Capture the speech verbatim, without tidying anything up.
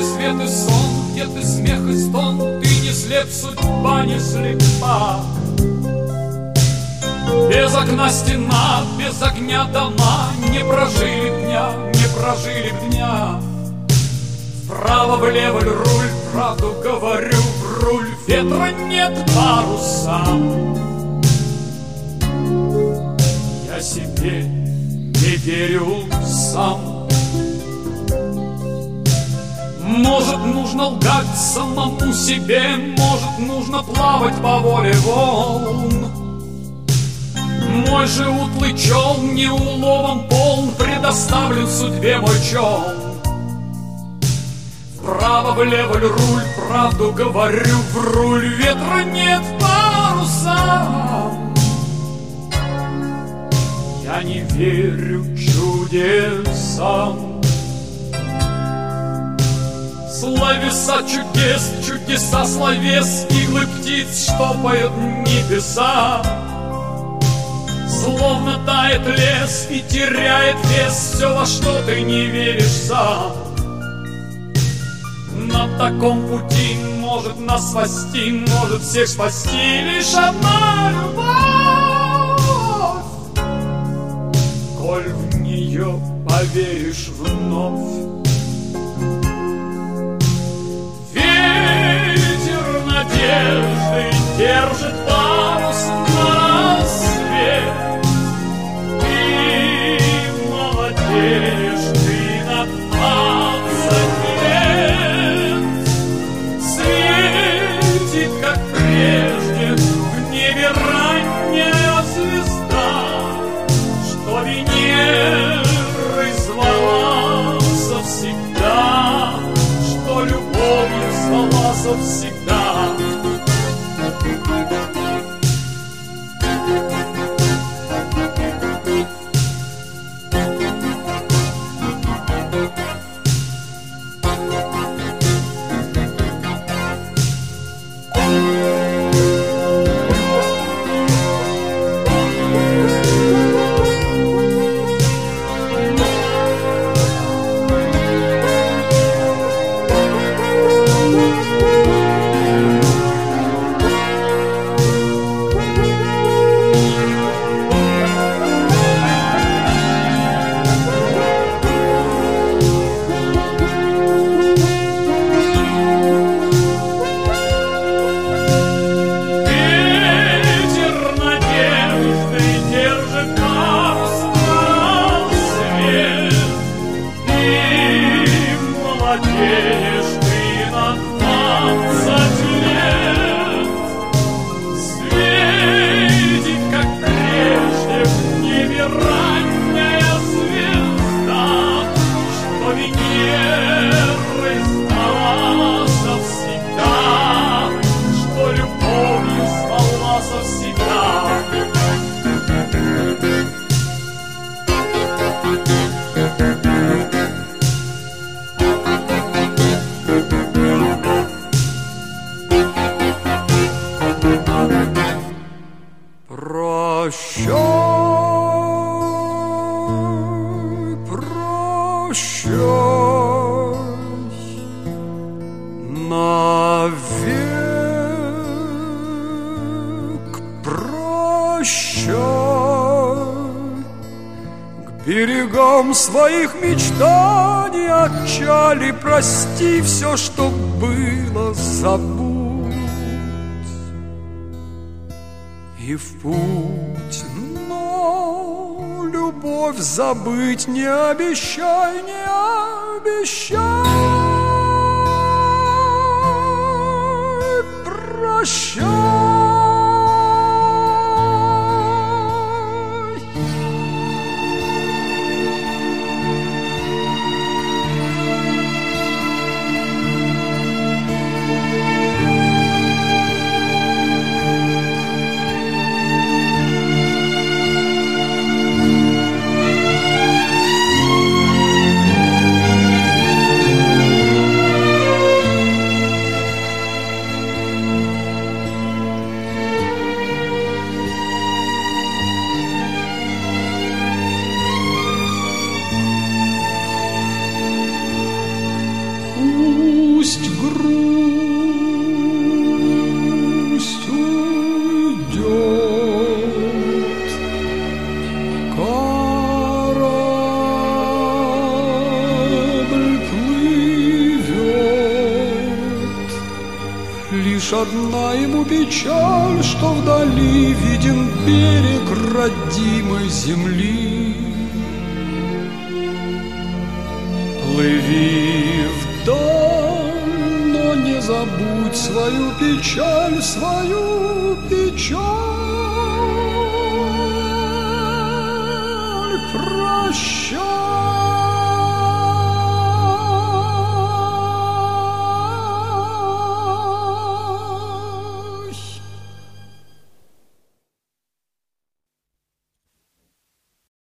свет и сон, где ты смех и стон, ты не слеп, судьба не слепа. Без окна стена, без огня дома, не прожили б дня, не прожили б дня. Вправо-влево руль, правду говорю, в руль, ветра нет парусам. Я себе не верю сам. Может, нужно лгать самому себе, может, нужно плавать по воле волн. Мой же утлый челн не уловом полн, предоставлен судьбе мой челн. Вправо-влево руль, правду говорю, в руль, ветра нет парусам. Я не верю чудесам. Словеса чудес, чудеса словес, иглы птиц штопают небеса. Словно тает лес и теряет вес все, во что ты не веришь сам. На таком пути может нас спасти, может всех спасти лишь одна любовь. Коль в нее поверишь вновь. Ветер надежды держит парус на рассвет. Ты молодеешь, ты на двадцать лет. Светит, как прежде, в небе ранняя звезда, что Венерой звала завсегда, что любовью звала завсегда. Своих мечтаний отчали, прости, все, что было, забудь. И в путь, но любовь забыть не обещай, не обещай. Прощай. грусть, грусть уйдет. Корабль плывет, лишь одна ему печаль, что вдали виден берег родимой земли. Плыви вдаль, но не забудь свою печаль, свою печаль. Прощай.